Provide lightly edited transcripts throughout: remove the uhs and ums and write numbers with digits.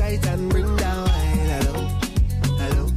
right and bring the wine. Hello, hello.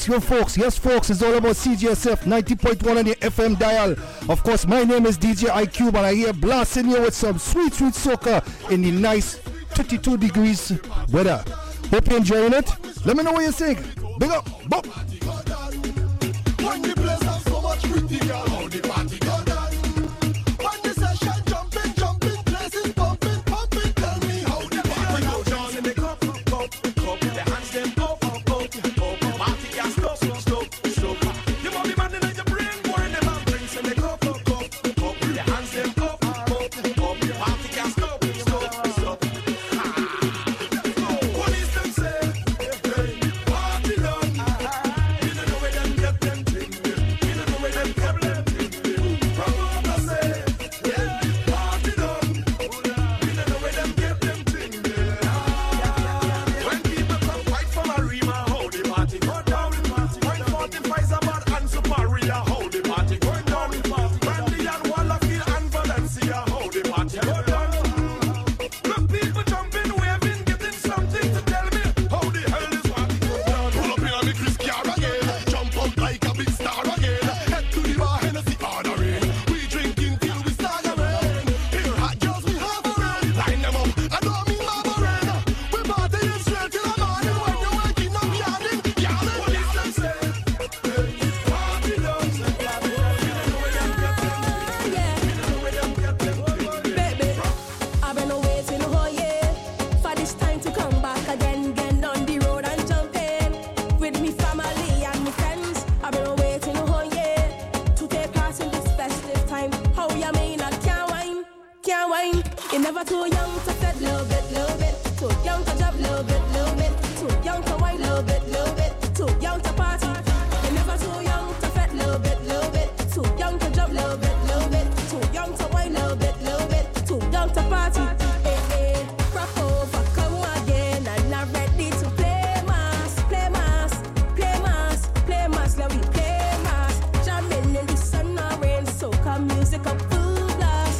you folks. Yes, folks, it's all about CJSF 90.1 on the FM dial. Of course, my name is DJ IQ, and I here blasting you with some sweet, sweet soca in the nice 32 degrees weather. Hope you're enjoying it. Let me know what you think. Big up. Bop. When the place have so much pretty girl, how the party go down. When the session jumping, places pumping, tell me how the party go down. In the cup, the hands them up, party can't stop. You want me man in your brain, boy, them have drinks in the cup, the hands them up, party can't stop. Police them say, party done. You don't know where them get them things. You don't know where them get them things. Promoter say, party done. You don't know where them get them things. When people come fight for Marima, how the party go down. When 45's about and superior, how the party go down. Brandy and Wallafield and Valencia, how the party go down. Look, people jumping, waving, getting something to tell me how the hell this party go down. Pull up in a big Chris car again, jump up like a big star again. Head to the bar, Hennessy ordering. We drinking till we start again. Here hot girls, we have a rain. Line them up, I don't mean margarine. We partying straight till the morning. When you're waking up, yawning. Police them say, party done. You don't know where them get them. You don't know where them get them. Baby, I've been waiting a whole year for this time to come back again on the road and jumping with me family and my friends. I've been waiting a whole year to take part in this festive time. How you mean I can't whine? You're never too young to fit, little bit. Too young to jump, little bit. Too young to whine, little bit. Too young to party. You're never too young to fit, little bit. Too young to jump, little bit. Too young to whine, little bit. Too young to party. Hey, rock over, come again, and I'm ready to play mass. Let me play mass. Jamming in the sun or rain, soca music up full blast.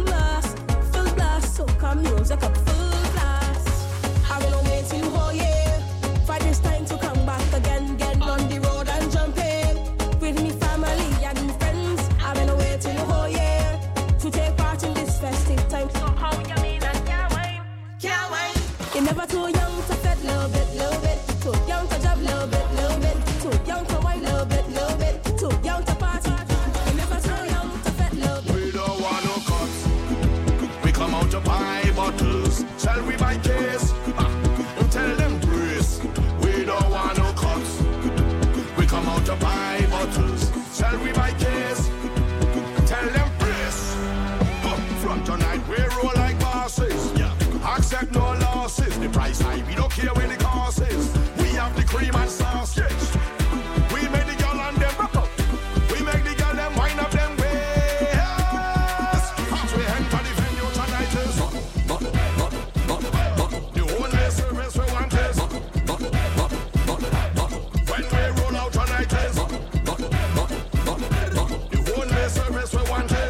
Soca music up full blast. I will wait till whole year for this time to come back again on the road and jumping with me family and friends. I will wait till whole year to take part in this festive time. So how you mean I can't wait? You're never too young to fit, little bit. Too young to jump, little bit. Too young to whine, little bit. Too young to party. You're never too young to fit, little bit. We don't want no cuts. We come out to buy bottles. Shall we buy case? Tell them brace. We don't want no cuts. We come out to buy bottles. Shall we buy case? Tell them brace. From tonight we roll like bosses. Accept no losses. The price high, we don't care where the cost is. We have the cream and sausage. We make the girl and them rock up. We make the girl them wind up them ways. As we enter the venue tonight is the only service we want is when we roll out tonight is the only service we want is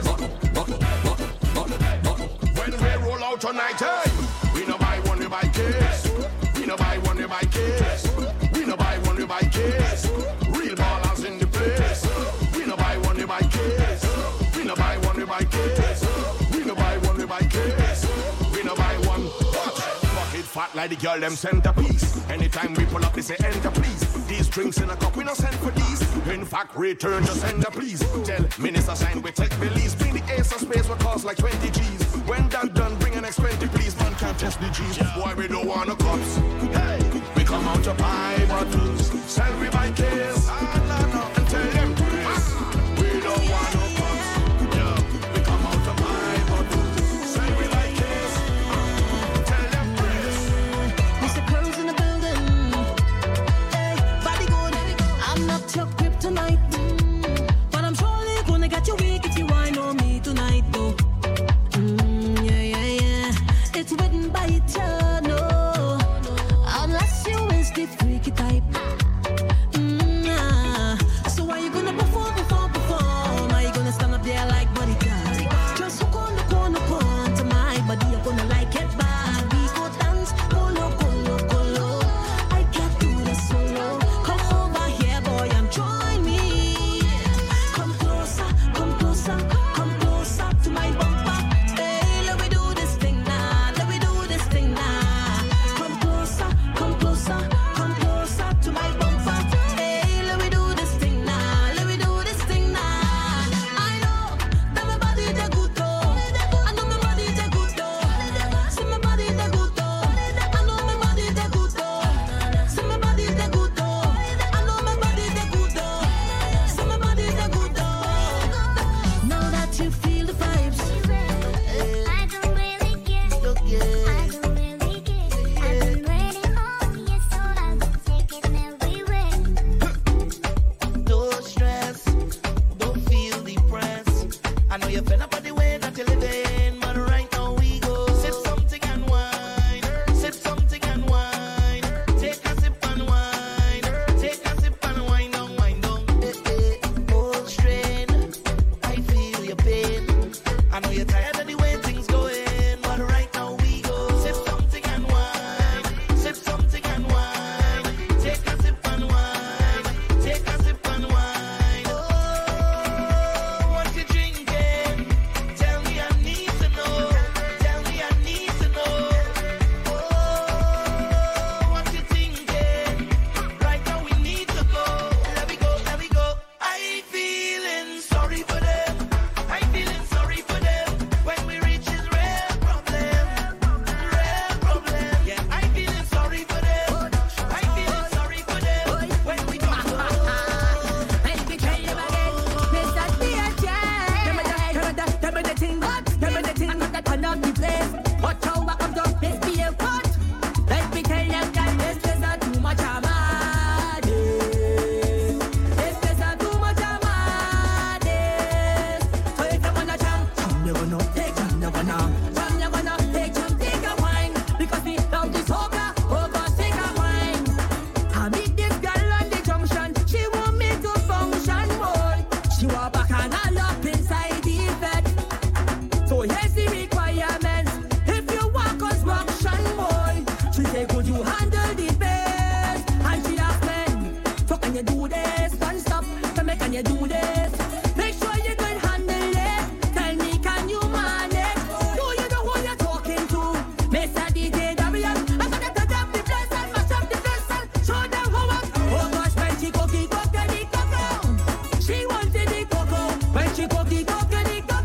when we roll out tonight. Hey, we no buy one, we buy case. We no buy one, we buy case. We no buy one, we buy case. Real ballers in the place. We no buy one, we buy case. We no buy one, we buy case. We no buy one, we buy case. We no buy one. Fuck it fat like the girl them centerpiece. Anytime we pull up, they say enter please. These drinks in a cup, we no send for these. In fact, return to sender please. Tell Minister Shine we take release. Bring the ace of space will cost like 20 G's. When that done, bring an next 20 please. Man can't test the G's. Boy, we don't want no cups. Hey, we come out to buy bottles. Shall we buy case? And tell them please. We don't want no cups. Yeah, we come out to buy bottles. Shall we buy case? Tell them please. Mr. Curls in the building. Hey, body good. I'm not your kryptonite. But I'm surely gonna get you weak if you whine on me tonight, though. Yeah. It's written by eternal. Unless you is the freaky type. I know you're fed up with the way that you're living, but right now we go. Sip something and wine. Sip something and wine. Take a sip and wine. Take a sip and wine down, wine down. Old strain. I feel your pain. I know you're tired of the way things going, but right now we go. Sip something and wine. Sip something and wine. Take a sip and wine. Take a sip and wine. Oh, what you drinking? Tell me I need to know. Tell me I need to know. Oh, what you thinking? Right now we need to go. Let me go, let me go. I feeling sorry for them. I feeling sorry for them. When we reach is real problem. Real problem. Yeah, I feeling sorry for them. I feeling sorry for them. When we talk about Let me tell you again, Mr. DJ. Tell me the thing, that turn up the place. Watch how I come down, this be a cut. Let me tell you that this is not too much of madness. This is not too much of madness. So if you wanna jam, you're gonna take jam, you're gonna take jam, take a wine. Because we love this soca, oh gosh, take a wine. I meet this girl on the junction. She want me to function, boy. She want back and all up inside the bed. So here's the requirements. If you want construction, boy, she say, could you handle the best? And she asked me, so can you do this? Don't stop. Tell me, can you do this? Make sure you can handle it. Tell me, can you manage? Do you know who you're talking to? Mr. DJ WM. I'm gonna touch up the place and mash up the place and show them how I'm. Oh gosh, when she cookie the cocoa. She wanted the cocoa. When she cookie the cocoa.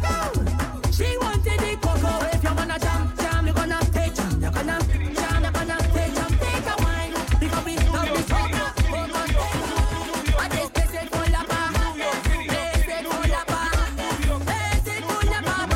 She wanted the cocoa. If you wanna jam, you're gonna take jam. You're gonna take jam, take a wine. Because we love the soca. Oh gosh, I just place it full of bar. Place it full of bar. Place it full of bar,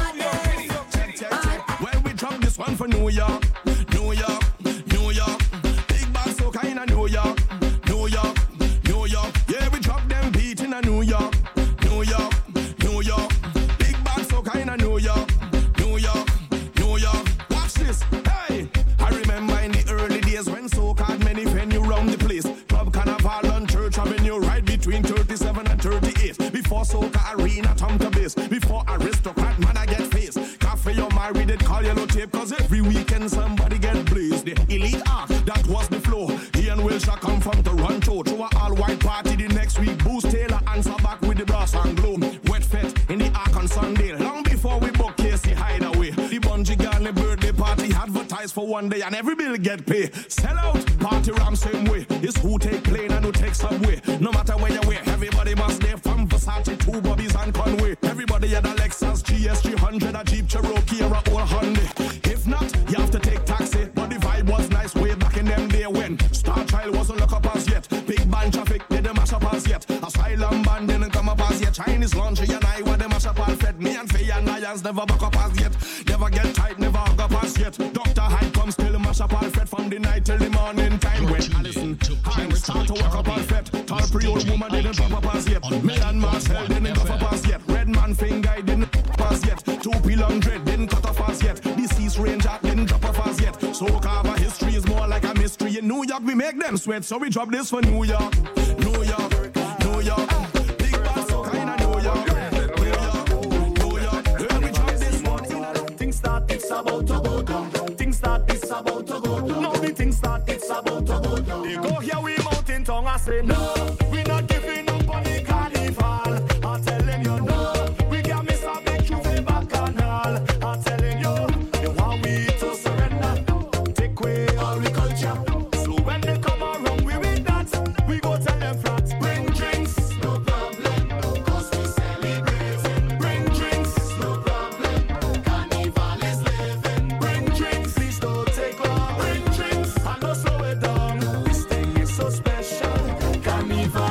madness. Well, we drop this one for New York, New York, New York. Big bad soca in a New York, New York, New York. Yeah, we drop them beat in a New York, New York, New York. Big bad soca in a New York, New York, New York. Watch this, hey! I remember in the early days when soca had many venues round the place. Club Carnival on Church Avenue, right between 37 and 38. Before soca arena, Tom to base. Before aristocrat, man, I get face. Cafe, you're married, it call yellow tape. Cause every weekend somebody get blazed. The elite art, that was the flow. He and Wilshire come from Toronto. To a all-white party the next week. Boost Taylor answer back with the brass and glow. Wet fete in the Ark on Sunday. Long before we book Casey Hideaway. The Bungie Garley birthday party advertised for one day and every bill get paid. Sell out, party ram same way. It's who take plane and who take subway. No matter where you wear, everybody must stay from Versace to Bobby's and Conway. Everybody had a Lexus, GS 300, a Jeep Cherokee or a old Hyundai. If not, you have to take taxi. But the vibe was nice way back in them day when Star Child wasn't look up as yet. Big band traffic didn't mash up as yet. Asylum band didn't come up as yet. Chinese laundry and I were the mash up all fed. Me and Faye and Lions never back up as yet. Never get tight, never hug up as yet. Dr. Hyde comes still mash up all fed from the night till the morning time. When Alison Hines start to walk up all fed. Tall pre-old woman didn't pop up as yet. Me and Marcel didn't puff up as yet. Red man finger didn't pop as yet. 2P100 didn't cut off as yet. Deceased Ranger didn't drop off as yet. So cover history is more like a mystery. In New York we make them sweat, so we drop this for New York, New York, New York. Big bad soca in a New York, New York, New York. When we drop this one, things start, it's about to go down. Things start, it's about to go down. No, the things start, it's about to go down. They go here, we mountain tongue, I say no. We not giving up on the carnival. I'm telling you no. We can miss a big Juve bacchanal. I'm telling you, they want we to surrender. Take away all the culture. So when they come around, we with that. We go tell them flat. Bring drinks, no problem. Cause we celebrate. Bring drinks, no problem. Carnival is living. Bring drinks, please don't take long. Bring drinks, and don't slow it down. This thing is so special. Carnival.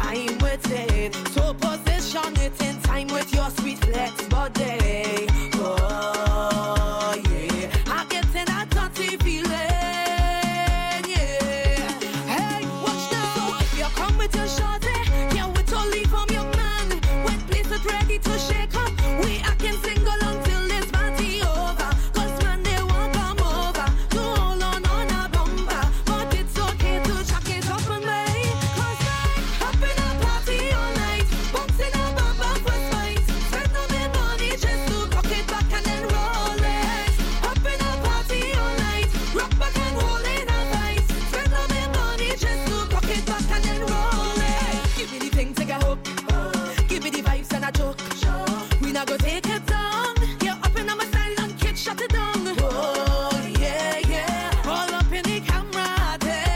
time with it. So position it in time with your sweet flex body. Oh yeah, I'm getting that dirty feeling. Yeah. Hey, watch now. So if you come with your shorty, can't wait to leave from your man. When place it ready to shake up, we acting single until this party over. Cause when they won't come over, to hold on a bumper. But it's okay to chuck it up on me. Cause I'm up in a party all night, bouncing a bumper for spite. Spend all my money just to cock it back and then roll it. Up in a party all night, rock back and roll in a vice. Spend all my money just to cock it back and then roll it. Give me the thing, take a hook. Give me the vibes and a joke. We not go take it down. You're up in my style and kid shut it down. Oh yeah, yeah. All up in the camera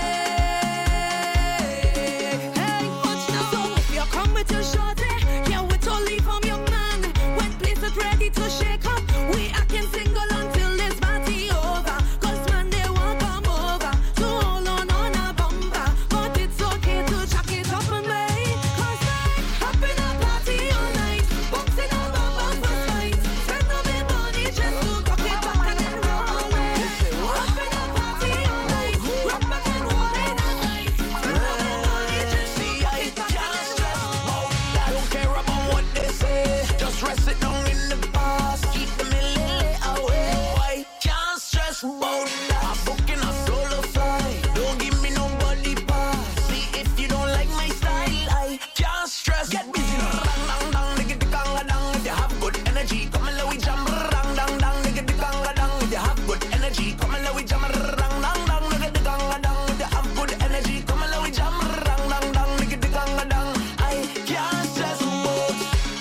day. Hey, watch now. So if you come with your shorty, can't wait to leave from your man. When place it ready to shake up, we acting single until this party over. Cause when they won't come over, to hold on a bumper. But it's okay to chuck it up on me. Cause I'm up in a party all night, bouncing a bumper for spite. Spend all my money just to cock it back and then roll it. Up in a party all night, rock back and roll in a vice. Spend all my money just to cock it back and then roll it. I don't care about what they say. Just rest it down in the past. Keep the milli away. I can't stress about that. I'm booking a solo flight. Don't give me nobody pass. See if you don't like my style, I can't stress. Get busy now. Dang dang dang, nigga the ganga dang. If you have good energy, come and let we jam. Dang dang dang, nigga the ganga dang. If you have good energy, come and let we jam. Dang dang dang, nigga the ganga dang. If you have good energy, come and let we jam. Dang dang dang, nigga the ganga dang. I can't stress about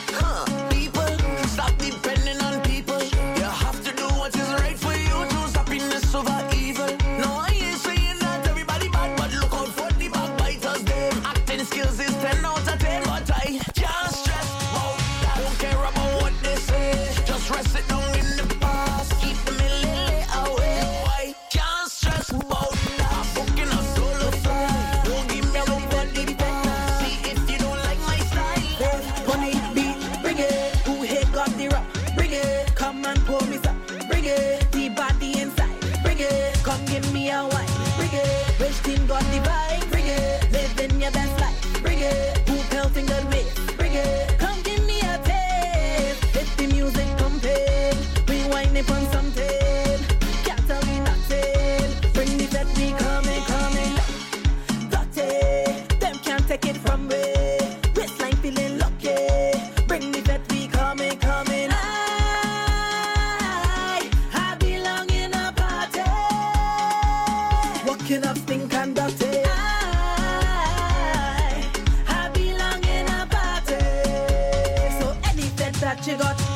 people. Stop depending on people. You have to do what is right for you. Choose happiness over evil. No, I ain't saying that everybody bad, but look out for the backbiters. Them acting skills is 10 out of 10, but I can't stress about that. Don't care about what they say. Just rest it down in the past. Keep the milli away. I can't stress about that. I'm booking a solo flight. Don't give me nobody pass. See if you don't like my style. Money beat, bring it. Who hate got the rock? Bring it. Come and pour me some. Bring it. The body inside. Bring it. Come give me a wine. Bring it. Which team got the vibe? Bring it. Living your best life. Bring it. Who pelting good ways? Bring it. Come give me a taste. If the music pumping, we whining on something. Can't tell me nothing. Bring the fat, we coming. Dirty. Them can't take it from me. Waistline feeling lucky. Bring the vet, we coming. I belong in a party. Walking up, stink and dirty. I belong in a party. So any vet that you got,